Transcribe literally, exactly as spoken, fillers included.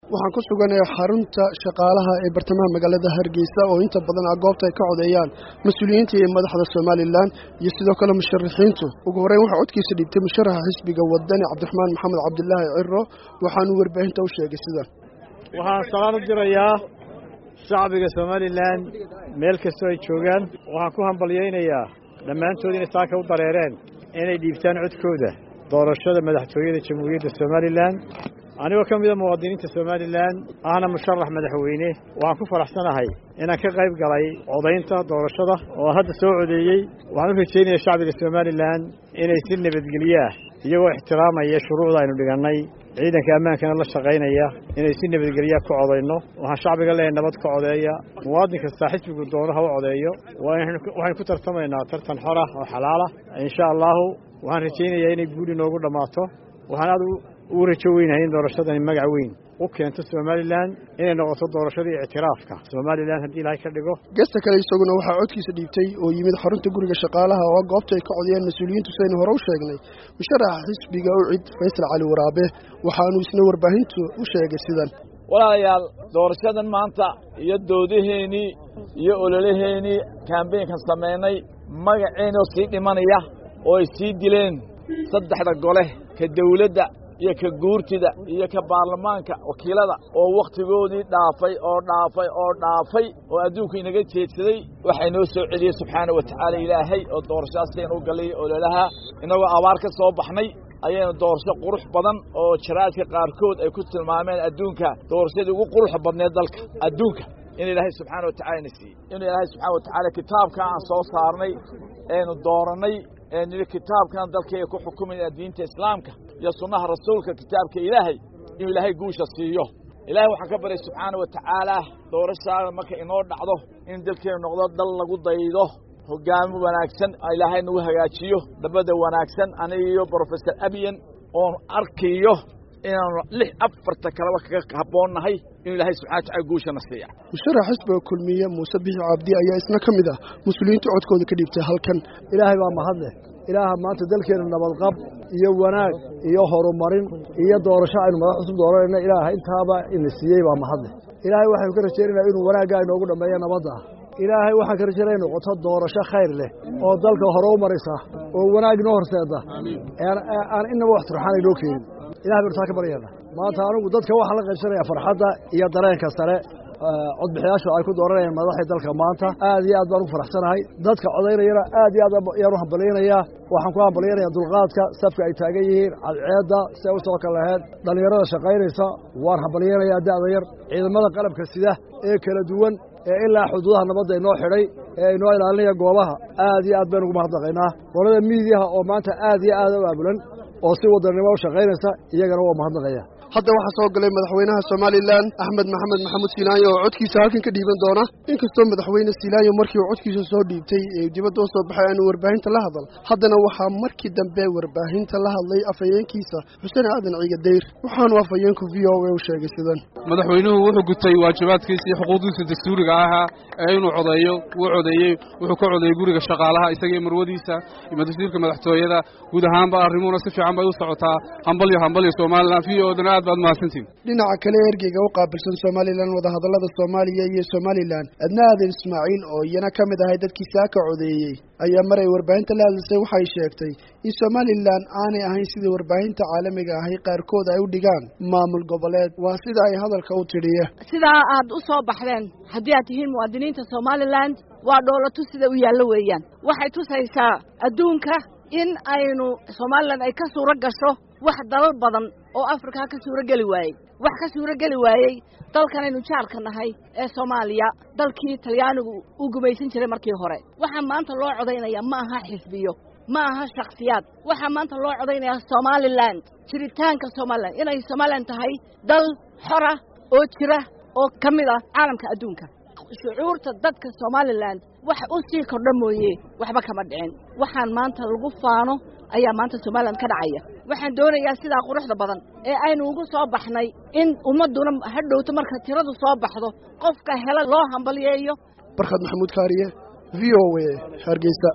waxaan ku suganahay xarunta shaqaalaha ee bartamaha magaalada Hargeysa oo inta badan ah goobta ay ka codeeyaan mas'uuliyiinta iyo madaxda Soomaaliland iyo sidoo kale musharaxiintu ugu horeyn waxa codkiisa dhibtay musharaxa xisbiga wadani Cabdiraxmaan Maxamed Cabdullaahi Ciro waxaanu warbaahinta u sheegay sida waxaan salaam u dirayaa shacbiga Soomaaliland meel kasta ay joogaan waxaan ku hambalyeeynaya dhammaantood inay saaka u dareereen inay dhiibtaan codkooda doorashada madaxtooyada Jamhuuriyadda Soomaaliland anigoo ka mid ah muwaadiniinta Soomaaliland ahna musharax madaxweyne waxaan ku faraxsanahay inaan ka qayb galay codeynta doorashada oo hadda soo codeeyay waxaan u rajaynayaa shacbiga Soomaaliland inay si nabadgelyo ah iyagoo ixtiraamaya shuruucda aynu dhiganay ciidanka ammaankana la shaqaynaya inay si nabadgelyo ku codeyno waxaan shacbiga leeyahay nabad ka codeeya muwaadin kasta xisbigu doonaha u codeeyo waxaan ku tartamaynaa tartan xor ah oo xalaal ah insha Allah waxaan rajaynayaa inay guul inoogu dhamaato waxaan aad u rajo weynahay in doorashadani magac weyn u keento Soomaaliland inay noqoto doorashadii ictiraafka Soomaaliland haddii Ilaahay ka dhigo gesta kale isaguna waxa codkiisa dhiibtay oo yimid xarunta guriga shaqaalaha oo goobta ay ka codiyeen mas'uuliyiintu sayna hore u sheegnay musharaxa xisbiga u cid Faysal Cali Waraabe waxaanu isna warbaahintu u sheegay sidan walaalayaal doorashadan maanta iyo doodaheeni iyo ololaheeni campaign-kan sameynay magaceena oo sii dhimanaya oo ay sii dileen saddexda gole ka dawladda iyo ka guurtida iyo ka baarlamaanka wakiilada oo waqtigoodii dhaafay oo dhaafay oo dhaafay oo adduunku inaga jeedsaday waxay noo soo celiyay subxaana wa tacaala ilaahay oo doorashaaseen u galay ololaha inagoo abaar ka soo baxnay ayaynu doorasho qurux badan oo jaraadka qaarkood ay ku tilmaameen adduunka doorashadii ugu qurux badneed dalka adduunka in ilaahay subxaana wa tacaala nasiiyey in ilaahay subxaana wa tacaala kitaabka aan soo saarnay aynu dooranay in kitaabkan dalkeena ku xukumayna diinta islaamka iyo sunnaha rasuulka kitaabka ilaahay in ilaahay guusha siiyo ilaahay waxaan ka baray subxaana wa tacaala doorashada marka inoo dhacdo in dalkeena noqdo dal lagu daydo hoggaan wanaagsan ilaahay nagu hagaajiyo dabada wanaagsan aniga iyo professor Abiyan oo arkiyo inaan lix afarta kalaba kaga haboonahay in ilaahay subxaana wa tacaala guusha nasiiyo musharax xisbiga kulmiye Muuse Biixi Cabdi ayaa isna ka mid ah mas'uuliyiinta codkooda ka dhiibtay halkan ilaahay baa mahadleh ilaaha maanta dalkeena nabad qab iyo wanaag iyo horumarin iyo doorasho aynu madax cusub dooranayna ilaahay intaaba in siiyay baa mahadleh ilaahay waxaan ka rajaynaynaa inuu wanaaga inoogu dhameeyo nabadda ilaahay waxaan ka rajaynaynaa inuu qoto doorasho khayr leh oo dalka hore u maraysa oo wanaag noo horseeda aan aan inaba wax turxaan inoo keenin ilaahay barta ka bariyana maanta anigu dadka waxa la qeybsanaya farxadda iyo dareenka sare codbixiyaashu ay ku dooranayaan madaxda dalka maanta aad iyo aad baan u faraxsanahay dadka codeynayana aad iyo aad ayaan u hambalyeynaya waxaan ku hambalyeynayaa dulqaadka safka ay taagan yihiin cadceedda si ay u soo kala lahayd dhallinyarada shaqaynaysa waan hambalyeynayaa da'da yar ciidamada qalabka sida ee kala duwan ee ilaa xuduudaha nabadda inoo xidhay ee inoo ilaalinaya goobaha aad iyo aad baynu ugu mahadnaqaynaa qolada miidiyaha oo maanta aad iyo aad u aabulan oo si wadannimo u shaqaynaysa iyagana waa mahadnaqaya hadda waxaa soo galay madaxweynaha Soomaaliland Axmed Maxamed Maxamuud Silaayo oo codkiisa halkan ka dhiiban doona inkastoo madaxweyne Silaayo markii uu codkiisa soo dhiibtay ee dibadda soo baxay aan warbaahinta la hadal haddana waxaa markii dambe warbaahinta la hadlay afayeenkiisa Xuseen Aadan Ciga Deyr waxaanu afayeenku V O A u sheegay sidan madaxweynuhu wuxuu gutay waajibaadkiisa iyo xuquuqdiisa dastuuriga ahaa ee inuu codeeyo wuu codeeyay wuxuu ka codeeyay guriga shaqaalaha isaga marwadiisa iyo madaxweynaha madaxtooyada guud ahaanba arrimuhuna si fiican bay u socotaa hambalyo hambalyo Soomaaliland V O A dhinaca kale ergeyga u qaabilsan Soomaaliland wada hadallada Soomaaliya iyo Soomaaliland Adnaad Ismaaciil oo iyana ka mid ahay dadkii saaka codeeyay ayaa maray warbaahinta la hadlaysay waxay sheegtay in Soomaaliland aanay ahayn sidii warbaahinta caalamiga ah ay qaarkood ay u dhigaan maamul goboleed waa sida ay hadalka u tiriye sida aad u soo baxdeen haddii aad tihiin muwaadiniinta Soomaaliland waa dawladu sida u yaalo weeyaan waxay tusaysaa adduunka in aynu Soomaaliland ay ka suura gasho wax dalal badan oo Afrika ka suura gali waayay wax ka suura gali waayay dalkan aynu jaarka nahay ee Soomaaliya dalkii Talyaanigu u gumaysan jiray markii hore waxa maanta loo codeynaya ma aha xisbiyo ma aha shakhsiyaad waxa maanta loo codeynaya Soomaaliland jiritaanka Soomaaliland inay Soomaaliland tahay dal xor ah oo jira oo kamid ah caalamka adduunka shucuurta dadka Soomaaliland wax u sii kordha mooyee waxba kama dhicin waxaan maanta lagu faano ayaa maanta Soomaaliland ka dhacaya waxaan doonayaa sida quruxda badan ee aynu ugu soo baxnay in ummaduna hadhowto marka tiradu soo baxdo qofka hela loo hambalyeeyo Barkad Maxamuud Kaariye V O A Hargeysa.